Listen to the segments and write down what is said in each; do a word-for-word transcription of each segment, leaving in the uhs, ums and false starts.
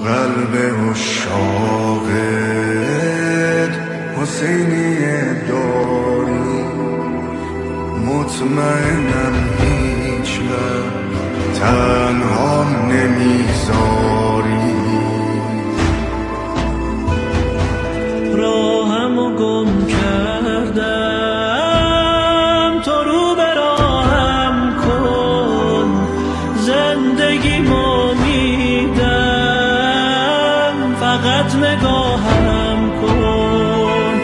قلب عشاقت حسینیه داری، مطمئنم هیچ وقت تنها نمیذاری. راهمو گم کردم، تو رو به راهم کن، زندگیمو میدم، فقط نگاهم کن.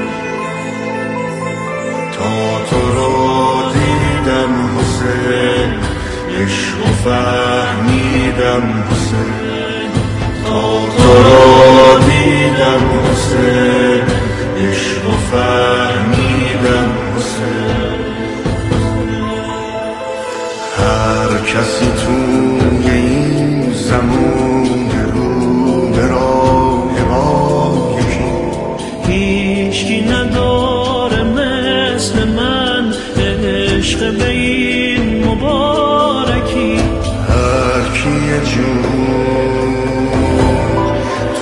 تا تو رو دیدم حسین، عشق و فهمیدم حسین. تا تو رو دیدم حسین، عشق و فهمیدم حسین. هر کسی توی این زمان رو به راه ما یکی، هیچکی نداره مثل من عشق به این مبارکی. هر کی جون تو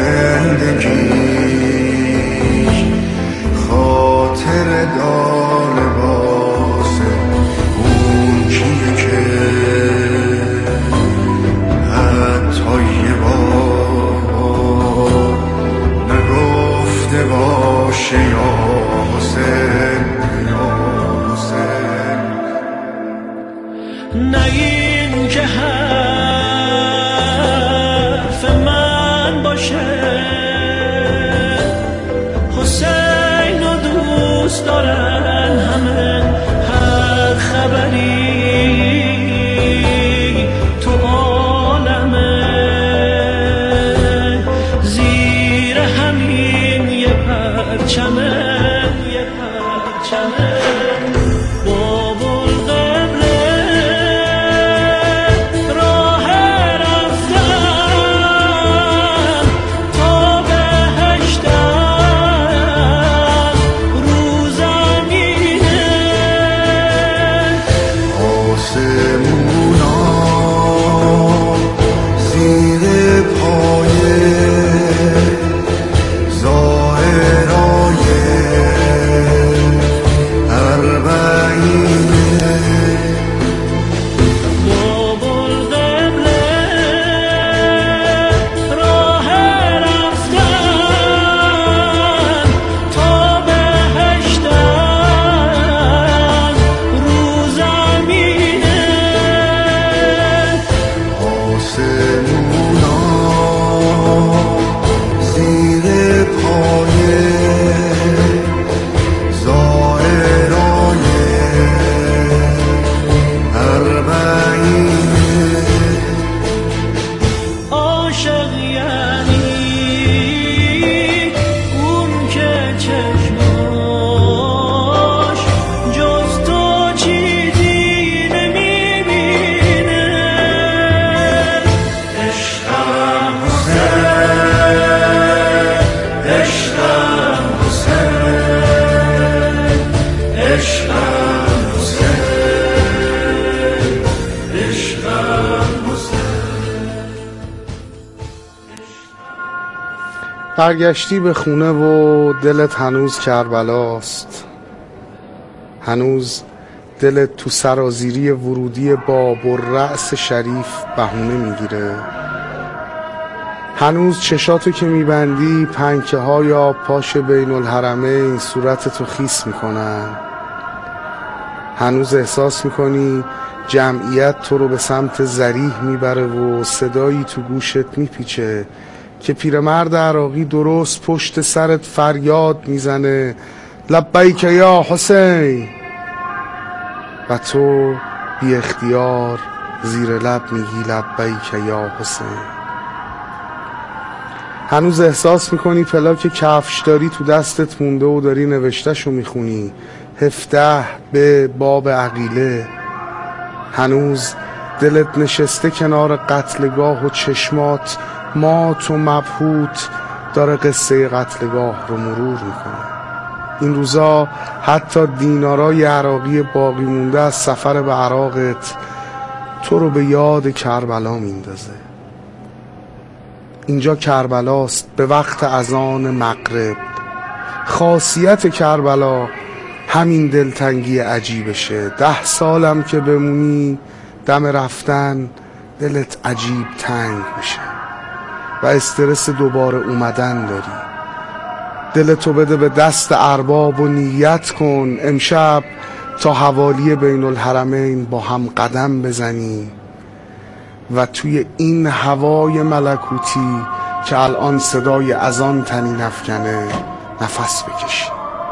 زندگیش خاطر داره واسه اون کیه که حتی یه بار نگفته باشه یا حسین یا حسین. نه این که حرف من باشه، حسین رو دوست دارن همه، هر خبری تو عالمه، زیر همین یه پرچمه، یه پرچمه. برگشتی به خونه و دلت هنوز کربلاست، هنوز دلت تو سرازیری ورودی باب و رأس شریف بهونه میگیره، هنوز چشاتو که میبندی پنکه های آب پاش بین الحرمین صورتتو خیس میکنن، هنوز احساس میکنی جمعیت تو رو به سمت ذریح میبره و صدایی تو گوشت میپیچه که پیرمرد عراقی درست پشت سرت فریاد میزنه لبیک یا حسین، و تو بی اختیار زیر لب میگی لبیک یا حسین. هنوز احساس میکنی پلاک کفش داری تو دستت مونده و داری نوشتهشو میخونی، هفده به باب عقیله. هنوز دلت نشسته کنار قتلگاه و چشمات مات و مبهوت داره قصه قتلگاه رو مرور میکنه. این روزا حتی دینارای عراقی باقی مونده از سفر به عراقت تو رو به یاد کربلا میندازه. اینجا کربلاست به وقت اذان مغرب. خاصیت کربلا همین دلتنگی عجیبشه. ده سالم که بمونی دم رفتن دلت عجیب تنگ میشه و استرس دوباره اومدن داری. دلتو بده به دست ارباب و نیت کن امشب تا حوالی بین الحرمین با هم قدم بزنی و توی این هوای ملکوتی که الان صدای اذان تنی نفکنه نفس بکشی.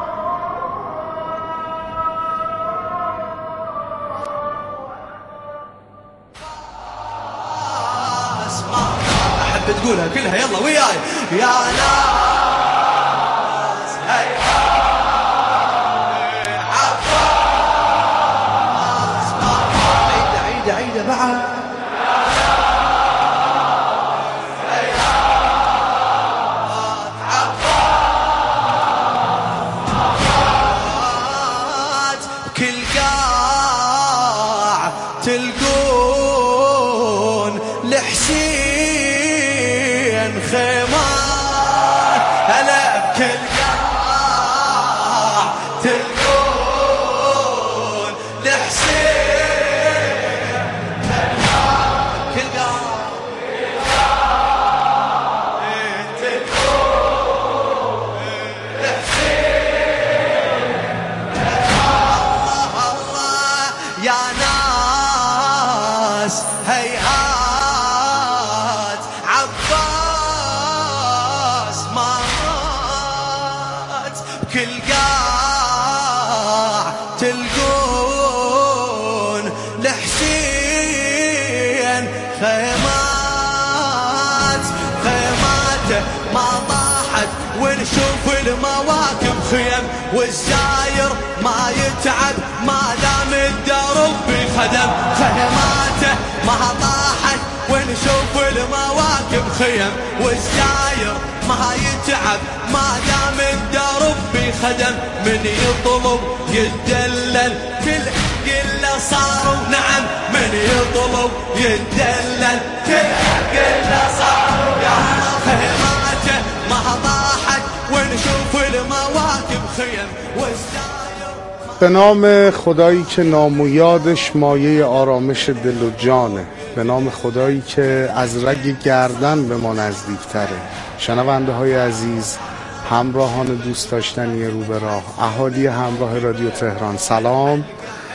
أحب تقولها كلها يلا وياي يا ناس هي عباس عيدة عيدة عيدة بعد كل قاع تلقون لحسين خيمات هلا بكل قاع تلقون لحسين كل قاع تلقون لحسين الله الله يا ناس هيهات عباس ما مات بكل قاع تلقون لحسين خيمات خيماته ما طاحت ونشوف المواكب خيم والزاير ما يتعب ما دام الدرب بخدم خيماته ما طاحت ونشوف المواكب خيم والزاير ما يتعب ما دام الدرب بخدم من يطلب يتدلل كل قله صاروا نعم من يطلب يتدلل كل قله صاروا يا خيماته ما طاحت ونشوف المواكب خيم والزاير. به نام خدایی که نام و یادش مایه آرامش دل و جانه، به نام خدایی که از رگ گردن به ما نزدیکتره. شنونده های عزیز، همراهان دوست داشتنی رو به راه، اهالی همراه رادیو تهران، سلام.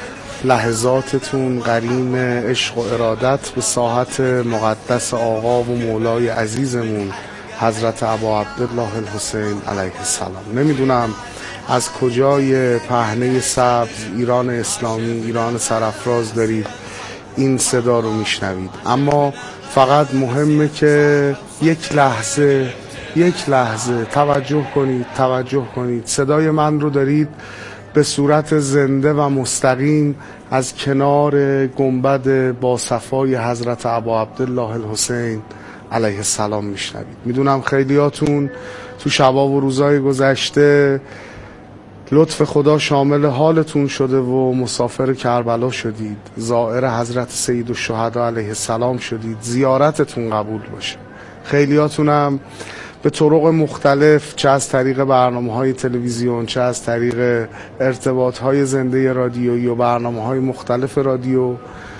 لحظاتتون قرین عشق و ارادت به ساحت مقدس آقا و مولای عزیزمون حضرت ابا عبدالله الحسین علیه السلام. نمیدونم از کجای پهنه سبز ایران اسلامی، ایران سرافراز دارید این صدا رو میشنوید، اما فقط مهمه که یک لحظه یک لحظه توجه کنید توجه کنید صدای من رو دارید به صورت زنده و مستقیم از کنار گنبد با صفای حضرت ابا عبدالله الحسین علیه السلام میشنوید. میدونم خیلیاتون تو شبا و روزای گذشته لطف خدا شامل حالتون شده و مسافر کربلا شدید، زائر حضرت سید الشهدا علیه السلام شدید، زیارتتون قبول باشه. خیلیاتونم به طرق مختلف، چه از طریق برنامه‌های تلویزیون، چه از طریق ارتباط‌های زنده رادیویی و برنامه‌های مختلف رادیو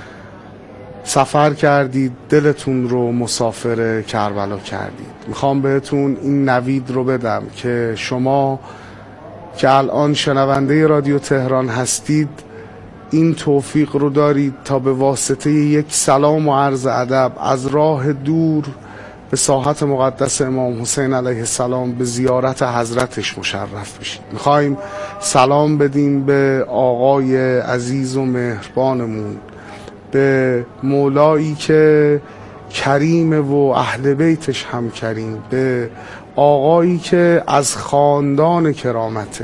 سفر کردید، دلتون رو مسافر کربلا کردید. میخوام بهتون این نوید رو بدم که شما که الان شنونده رادیو تهران هستید این توفیق رو دارید تا به واسطه یک سلام و عرض ادب از راه دور به ساحت مقدس امام حسین علیه السلام به زیارت حضرتش مشرف بشید. میخوایم سلام بدیم به آقای عزیز و مهربانمون، به مولایی که کریمه و اهل بیتش هم کریم، به آقایی که از خاندان کرامته،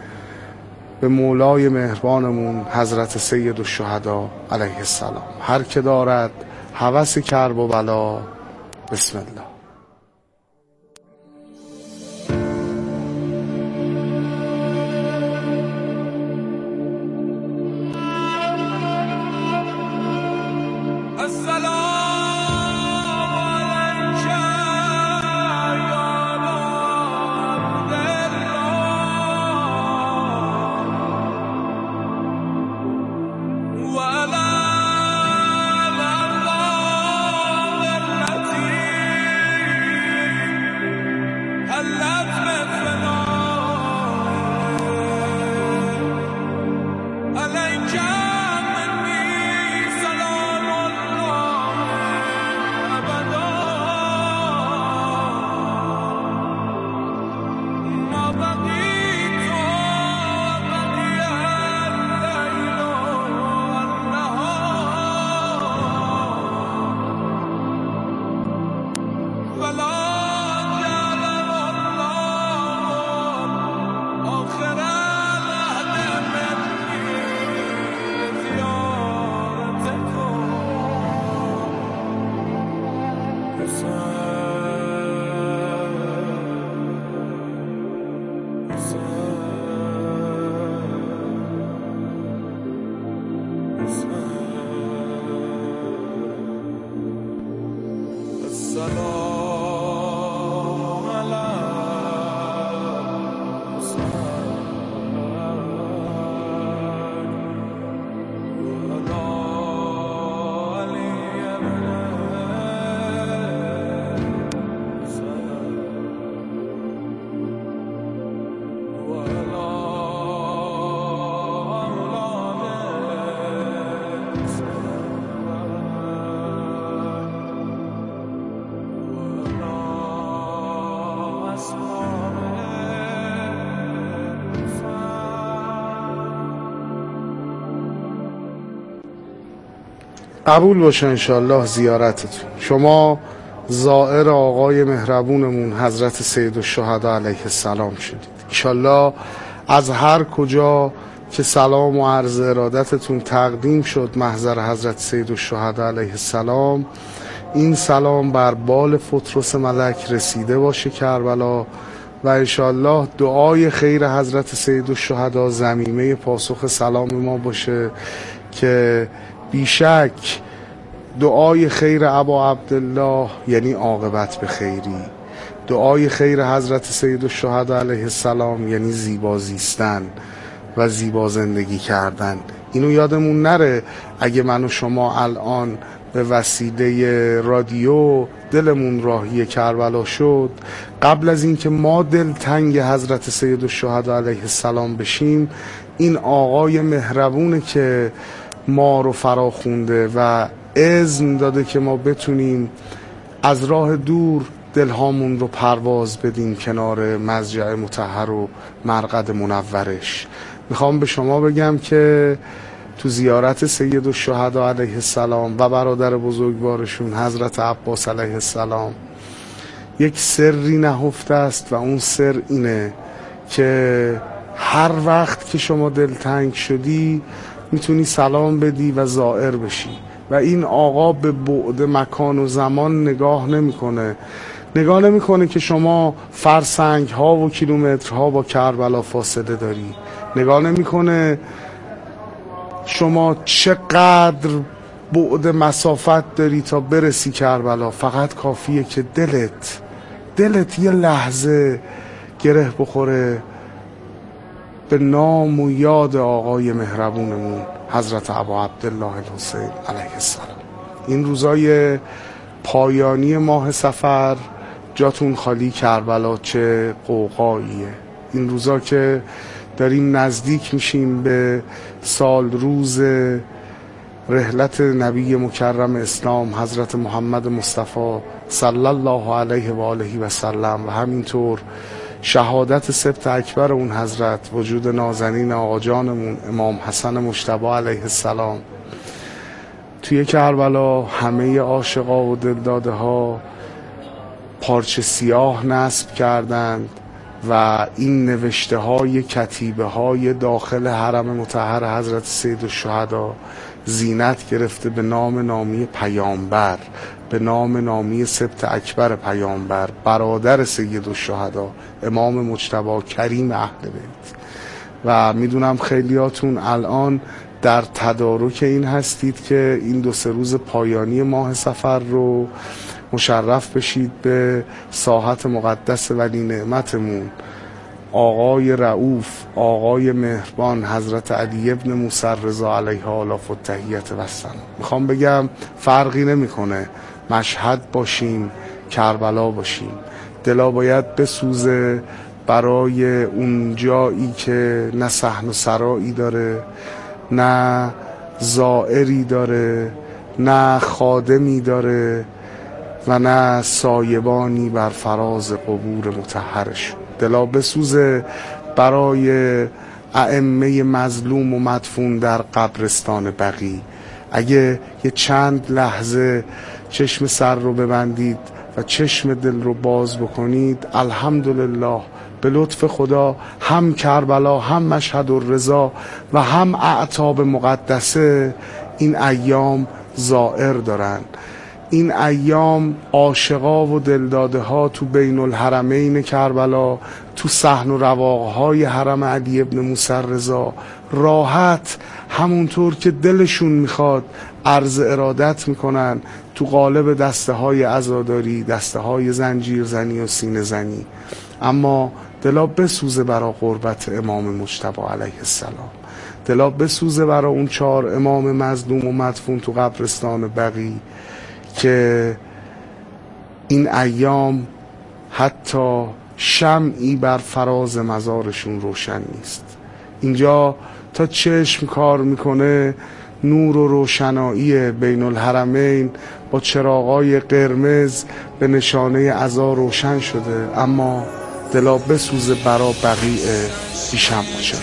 به مولای مهربانمون حضرت سید الشهدا علیه السلام. هر که دارد هوس کرب و بلا، بسم الله. السلام عليك قبول باشه انشالله زیارتتون. شما زائر آقای مهربونمون حضرت سید الشهدا علیه السلام شدید. انشالله از هر کجا که سلام و عرض ارادتتون تقدیم شد محضر حضرت سید الشهدا علیه السلام، این سلام بر بال فطرس ملک رسیده باشه کربلا و انشالله دعای خیر حضرت سید الشهدا ضمیمه پاسخ سلام ما باشه که بیشک دعای خیر ابا عبدالله یعنی عاقبت به خیری، دعای خیر حضرت سید الشهدا علیه السلام یعنی زیبا زیستن و زیبا زندگی کردن. اینو یادمون نره اگه من و شما الان به وسیله رادیو دلمون راهی کربلا شد، قبل از اینکه ما دل تنگ حضرت سید الشهدا علیه السلام بشیم، این آقای مهربونه که ما رو فرا خونده و اذن داده که ما بتونیم از راه دور دلهامون رو پرواز بدیم کنار مضجع مطهر و مرقد منورش. میخوام به شما بگم که تو زیارت سید الشهدا علیه السلام و برادر بزرگوارشون حضرت عباس علیه السلام یک سری نهفته است و اون سر اینه که هر وقت که شما دلتنگ شدی میتونی سلام بدی و زائر بشی و این آقا به بعد مکان و زمان نگاه نمیکنه. نگاه نمیکنه که شما فرسنگ ها و کیلومترها با کربلا فاصله داری، نگاه نمیکنه شما چقدر بعد مسافت داری تا برسی کربلا. فقط کافیه که دلت دلت یه لحظه گره بخوره به نام و یاد آقای مهربونمون حضرت ابا عبدالله الحسین علیه السلام. این روزای پایانی ماه صفر جاتون خالی کربلا چه قوقاییه. این روزا که داریم نزدیک میشیم به سال روز رحلت نبی مکرم اسلام حضرت محمد مصطفی صلی الله علیه و آله و سلم و همینطور شهادت سبت اکبر اون حضرت، وجود نازنین آقا جانمون امام حسن مجتبی علیه السلام. توی کربلا همه عاشقا و دلداده ها پارچه سیاه نصب کردند و این نوشته های کتیبه های داخل حرم مطهر حضرت سید الشهدا زینت گرفته به نام نامی پیامبر، به نام نامی سبت اکبر پیامبر، برادر سید الشهدا امام مجتبی کریم اهل بیت. و میدونم خیلیاتون الان در تدارک این هستید که این دو سه روز پایانی ماه صفر رو مشرف بشید به ساحت مقدس ولی نعمتمون آقای رؤوف، آقای مهربان، حضرت علی ابن موسی رضا علیه آلاف التحیت و السلام. میخوام بگم فرقی نمیکنه مشهد باشیم، کربلا باشیم، دلا باید بسوزه برای اون جایی که نه صحن و سرایی داره، نه زائری داره، نه خادمی داره و نه سایبانی بر فراز قبور مطهرش. دلا بسوزه برای ائمه مظلوم و مدفون در قبرستان بقیع. اگه یه چند لحظه چشم سر رو ببندید و چشم دل رو باز بکنید، الحمدلله به لطف خدا هم کربلا، هم مشهد الرضا و هم اعتاب مقدسه این ایام زائر دارن. این ایام عاشقا و دلداده ها تو بین الحرمین کربلا، تو صحن و رواقهای حرم علی ابن موسی رضا راحت همونطور که دلشون میخواد عرض ارادت میکنن تو قالب دسته های عزاداری، دسته های زنجیر زنی و سینه زنی. اما دلا بسوزه برا قربت امام مجتبی علیه السلام، دلا بسوزه برا اون چهار امام مظلوم و مدفون تو قبرستان بقیع که این ایام حتی شمعی بر فراز مزارشون روشن نیست. اینجا تا چشم کار میکنه نور و روشنایی بین الحرمین با چراغای قرمز به نشانه عزا روشن شده، اما دلا بسوزه برا بقیع بی شمع و چراغ.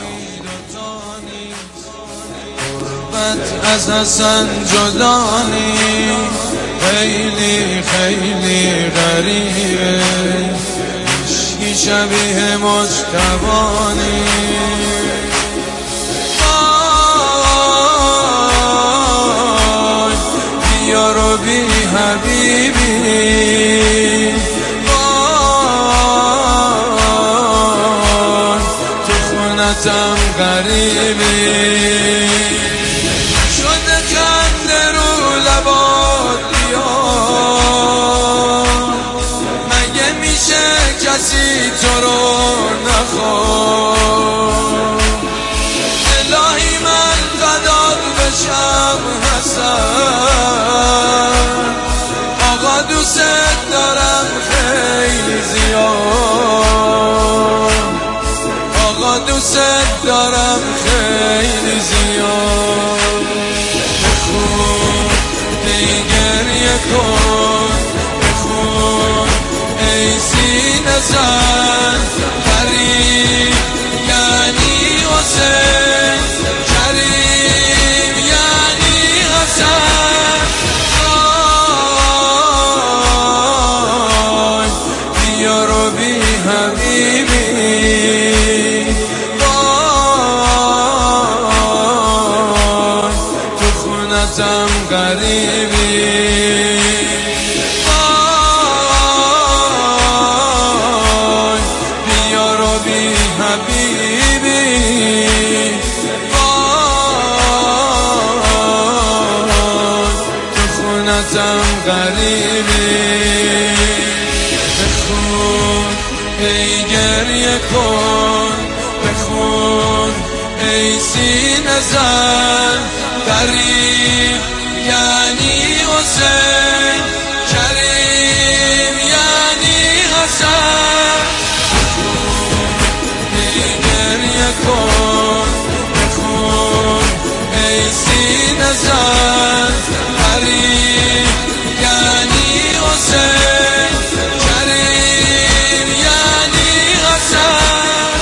از حسن جدانی خیلی خیلی غریبه، عشقی شبیه مجتبانی. وای بیا رو بی حبیبی، وای تو خونتم غریبی، کسی تو رو نخواد. الهی من فدات بشم حسن، آقا دوست دارم خیلی زیاد، آقا دوست دارم خیلی زیاد. بخون ای گریه کن، بخون ای سینه زن، کریم یعنی حسین، کریم یعنی حسن. وای بیا رو بی حبیبی، وای تو خونتم غریبی، حبیبی، وای تو خونتم غریبی. بخون ای گریه کن، بخون ای سینه زن، کریم یعنی حسین، کریم یعنی حسن. کن بخون ای سینه زن، کریم یعنی حسین، کریم یعنی حسن.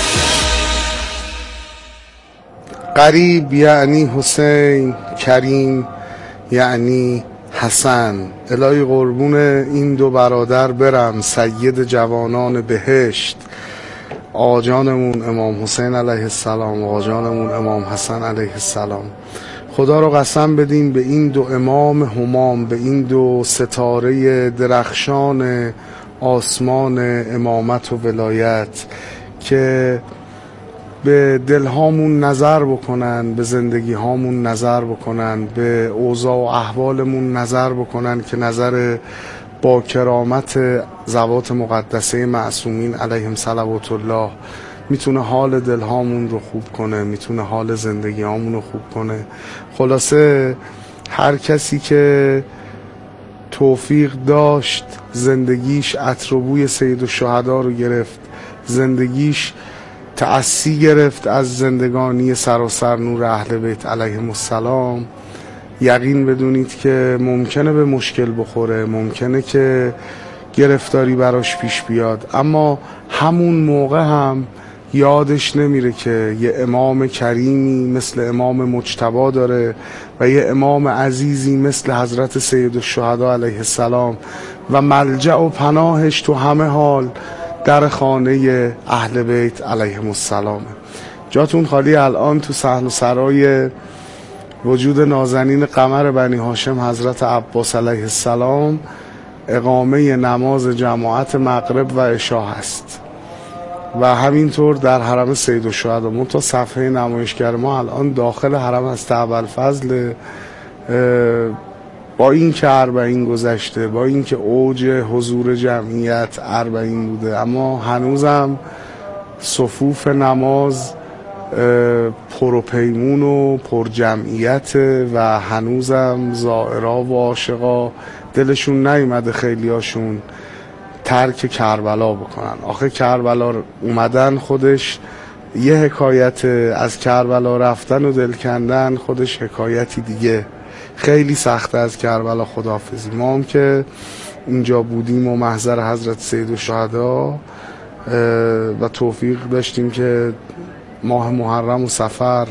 قریب یعنی حسین، کریم یعنی حسن. الهی قربون این دو برادر برم، سید جوانان بهشت، آقا جانمون امام حسین علیه السلام، آقا جانمون امام حسن علیه السلام. خدا رو قسم بدیم به این دو امام همام، به این دو ستاره درخشان آسمان امامت و ولایت که به دلهامون نظر بکنن، به زندگی هامون نظر بکنن، به اوضاع و احوالمون نظر بکنن که نظر با کرامت ذوات مقدسه معصومین علیهم صلوات الله میتونه حال دلهامون رو خوب کنه، میتونه حال زندگی هامون رو خوب کنه. خلاصه هر کسی که توفیق داشت زندگیش عطر و بوی سید الشهدا رو گرفت، زندگیش تأسی گرفت از زندگانی سراسر نور اهل بیت علیهم السلام، یقین بدونید که ممکنه به مشکل بخوره، ممکنه که گرفتاری براش پیش بیاد، اما همون موقع هم یادش نمیره که یه امام کریمی مثل امام مجتبی داره و یه امام عزیزی مثل حضرت سید الشهدا علیه السلام و ملجأ و پناهش تو همه حال در خانه اهل بیت علیهم السلام. جاتون خالی الان تو صحن و سرای وجود نازنین قمر بنی هاشم حضرت عباس علیه السلام اقامه نماز جماعت مغرب و عشا هست و همینطور در حرم سید الشهدا. من تا صفحه نمایشگر ما الان داخل حرم هست ابوالفضل، با این که اربعین گذشته، با این که اوج حضور جمعیت اربعین بوده، اما هنوزم صفوف نماز پروپیمون و پر جمعیت و هنوزم زائرا و عاشقا دلشون نیومده خیلیاشون ترک کربلا بکنن. آخه کربلا اومدن خودش یه حکایت، از کربلا رفتن و دل کندن خودش حکایتی دیگه. خیلی سخته از کربلا خداحافظی. ما هم که اینجا بودیم و محضر حضرت سید الشهدا و توفیق داشتیم که ماه محرم و صفر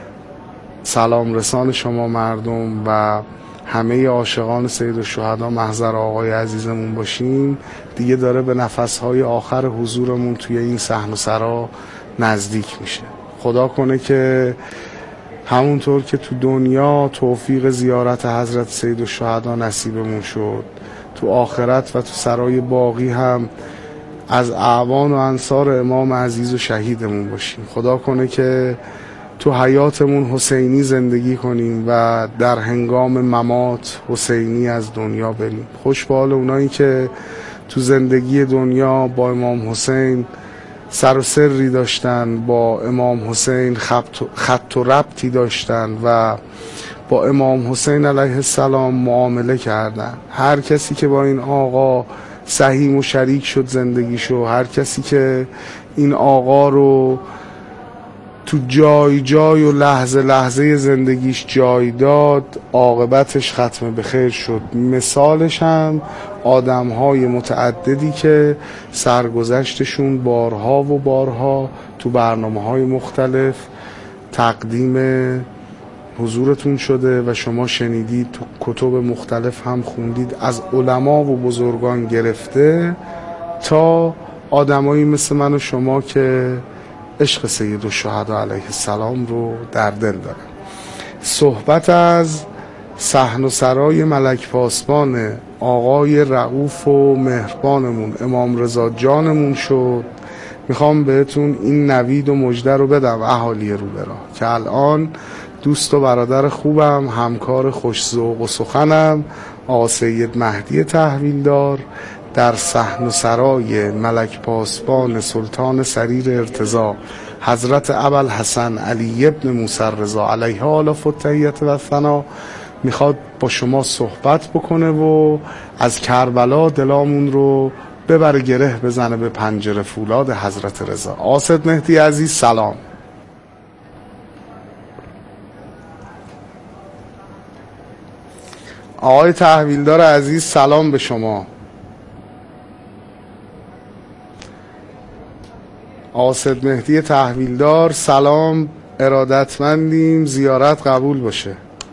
سلام رسان شما مردم و همه عاشقان سید الشهدا محضر آقای عزیزمون باشیم، دیگه داره به نفسهای آخر حضورمون توی این صحن و سرا نزدیک میشه. خدا کنه که همونطور که تو دنیا توفیق زیارت حضرت سید الشهدا نصیبمون شد، تو آخرت و تو سرای باقی هم از اعوان و انصار امام عزیز و شهیدمون باشیم. خدا کنه که تو حیاتمون حسینی زندگی کنیم و در هنگام ممات حسینی از دنیا بریم. خوش به حال اونایی که تو زندگی دنیا با امام حسین سر و سری داشتن، با امام حسین خط و ربطی داشتن و با امام حسین علیه السلام معامله کردن. هر کسی که با این آقا سهیم و شریک شد زندگیشو، هر کسی که این آقا رو تو جای جای و لحظه لحظه زندگیش جای داد، عاقبتش ختم به خیر شد. مثالش هم آدم‌های متعددی که سرگذشتشون بارها و بارها تو برنامه‌های مختلف تقدیم حضورتون شده و شما شنیدید، تو کتب مختلف هم خوندید، از علما و بزرگان گرفته تا آدمایی مثل من و شما که عشق سید الشهدا علیه السلام رو در دل دارن. صحبت از صحن و سرای ملک پاسبان آقای رؤوف و مهربانمون امام رضا جانمون شد. میخوام بهتون این نوید و مژده رو بدم اهالی روبرا که الان دوست و برادر خوبم، همکار خوش‌ذوق و سخنم آقا سید مهدی تحویلدار در صحن و سرای ملک پاسبان سلطان سریر ارتضا حضرت ابوالحسن علی ابن موسی رضا علیه آلاف التحیت و ثنا میخواد با شما صحبت بکنه و از کربلا دلامون رو ببره گره بزنه به پنجره فولاد حضرت رضا. آسد مهدی عزیز سلام. آقای تحویلدار عزیز سلام به شما. آسد مهدی تحویلدار سلام، ارادتمندیم، زیارت قبول باشه.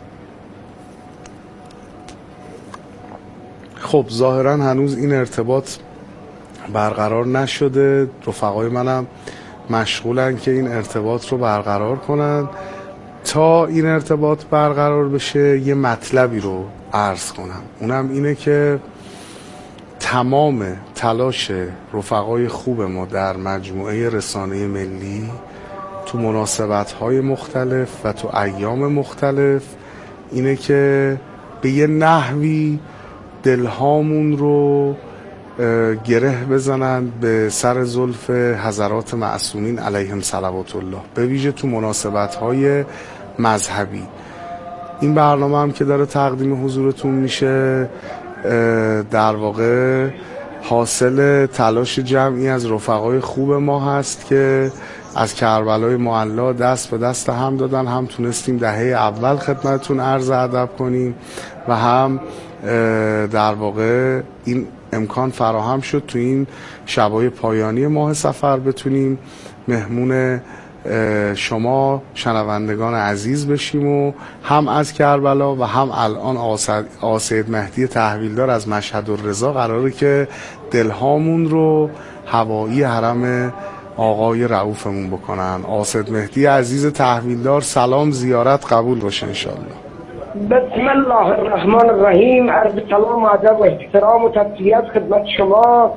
خب ظاهرا هنوز این ارتباط برقرار نشده، رفقای منم مشغولن که این ارتباط رو برقرار کنن. تا این ارتباط برقرار بشه یه مطلبی رو عرض کنم، اونم اینه که تمام تلاش رفقای خوب ما در مجموعه رسانه ملی تو مناسبت‌های مختلف و تو ایام مختلف اینه که به یه نحوی دلهامون رو گره بزنند به سر زلف حضرات معصومین علیهم صلوات الله، به ویژه تو مناسبت‌های مذهبی. این برنامه هم که داره تقدیم حضورتون میشه در واقع حاصل تلاش جمعی از رفقای خوب ما هست که از کربلای معلا دست به دست هم دادن، هم تونستیم دهه اول خدمتتون عرض ادب کنیم و هم در واقع این امکان فراهم شد تو این شبای پایانی ماه صفر بتونیم مهمون شما شنوندگان عزیز بشیم و هم از کربلا و هم الان آقا سید مهدی تحویلدار از مشهد الرضا قراره که دلهامون رو هوایی حرم آقای رؤوفمون بکنن. آقا سید مهدی عزیز تحویلدار، سلام، زیارت قبول باشه انشالله. بسم الله الرحمن الرحیم. عرض سلام و ادب و احترام و تقدیر خدمت شما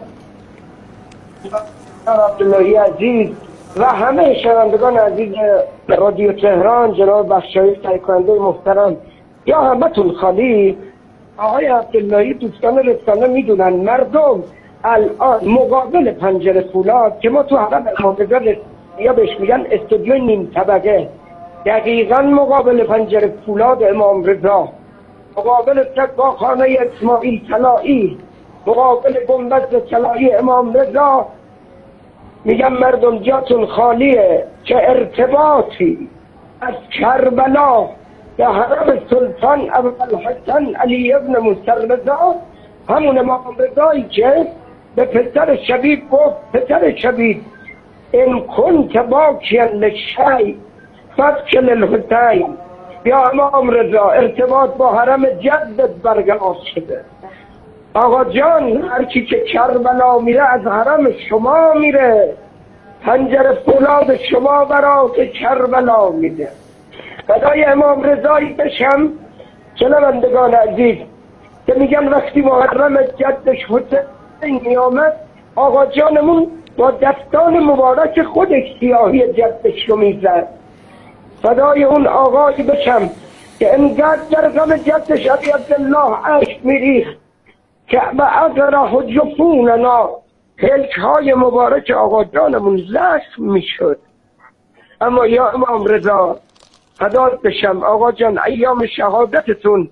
عبداللهی عزیز و همه شنوندگان عزیز رادیو تهران، جناب بخشایش تهیه کننده محترم یا همتون خالی. آقای عبداللهی دوستان رسانه میدونن مردم الان مقابل پنجره فولاد که ما تو حرم امام رضا یا بهش میگن استودیو نیم طبقه، دقیقا مقابل پنجره فولاد امام رضا، مقابل سقاخانه اسماعیل طلایی، مقابل گنبد طلایی امام رضا، میگم مردم جاتون خالیه. چه ارتباطی از کربلا به حرم سلطان ابوالحسن علی ابن موسی رضا، همون امام رضایی که به پسر شبیب گفت پسر شبیب ان کنت باکیا للشیء فابکی للحسین. یا امام رضا ارتباط با حرم جدت برقرار شده. آقا جان هرچی که کربلا میره از حرم شما میره، پنجره فولاد شما برات کربلا میده. فدای امام رضایی بشم شنوندگان عزیز که میگن وقتی محرم جدش حسین میامد آقا جانمون با دستان مبارک خودش سیاهی جدش رو میزد. فدای اون آقایی بشم که انقدر در غم جدش علی عبدالله اشک میریخت که به اقرح جفوننا هلک های مبارک آقا جانمون زخم میشد. اما یا امام رضا فدات بشم آقا جان، ایام شهادتتون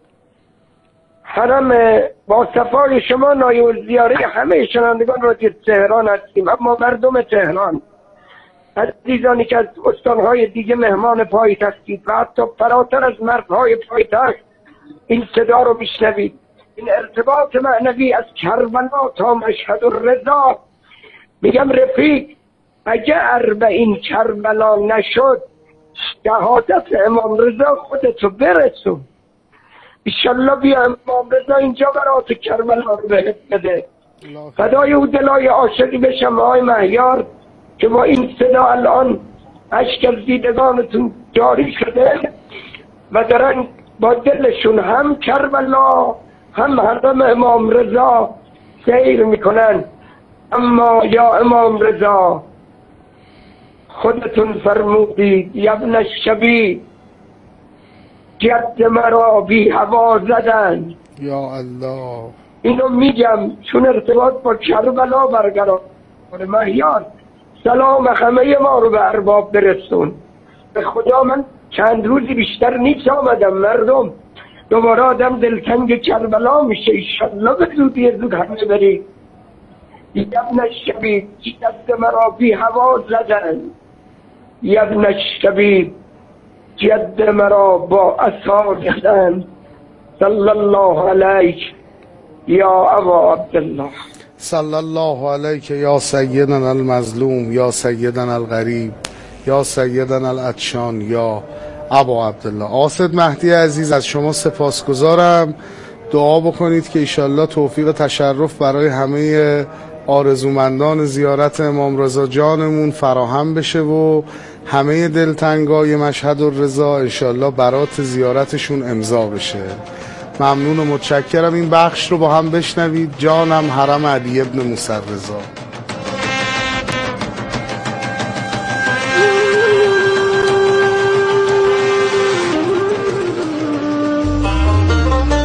حرم با صفای شما نایل زیاره همه شنوندگان رادیو تهران هستیم. اما مردم تهران، عزیزانی که از استانهای دیگه مهمان پایتختید و حتی فراتر از مردهای پایتخت این صدا رو میشنوید، این ارتباط معنوی از کربلا تا مشهد الرضا، میگم رفیق اگر به این کربلا نشد شهادت امام رضا خودتو برسون. ایشالله بیا امام رضا اینجا برات کربلا رو بهت بده. فدای او دلای عاشقی بشم آقای مهیار که با این صدا الان اشک از دیدگانتون جاری شده و دارن با دلشون هم کربلا هم حرم امام رضا سیر میکنن. اما یا امام رضا خودتون فرمودید یا ابن الشبیب جد مرا بی هوا زدن. یا الله، اینو میگم چون ارتباط با کربلا برقرار. مهیار سلام همه ما رو به ارباب برسون. به خدا من چند روزی بیشتر نیست آمدم، مردم دوباره آدم دلتنگ کربلا میشه. ایشالله به زودی زود همه برید. یا ابن الشبیب جد مرا بی هوا زدن، یا ابن الشبیب جد مرا با عصا زدن. صلی الله علیک یا ابا عبدالله. صلی الله علیک یا سیدنا المظلوم یا سیدنا الغریب یا سیدنا العطشان یا ابا عبدالله. آقا سید مهدی عزیز از شما سپاسگزارم. دعا بکنید که ایشالله توفیق تشرف برای همه آرزومندان زیارت امام رضا جانمون فراهم بشه و همه دلتنگای مشهد الرضا انشالله برات زیارتشون امضا بشه. ممنون و متشکرم. این بخش رو با هم بشنوید. جانم حرم علی ابن موسی رضا.